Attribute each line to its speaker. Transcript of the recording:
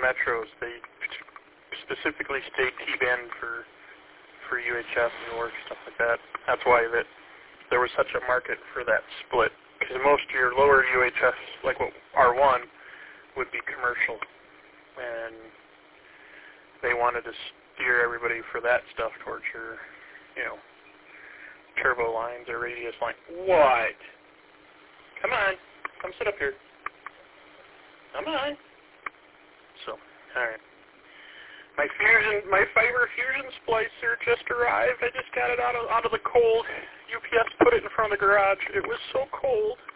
Speaker 1: metros, they specifically state T-band for UHF, New York, stuff like that. That's why there was such a market for that split. Because most of your lower UHFs, like what R1, would be commercial. And they wanted to steer everybody for that stuff towards your, turbo lines or radius line. What? Come on. Come sit up here. Come on. So, alright. My fiber fusion splicer just arrived. I just got it out of the cold. UPS put it in front of the garage. It was so cold.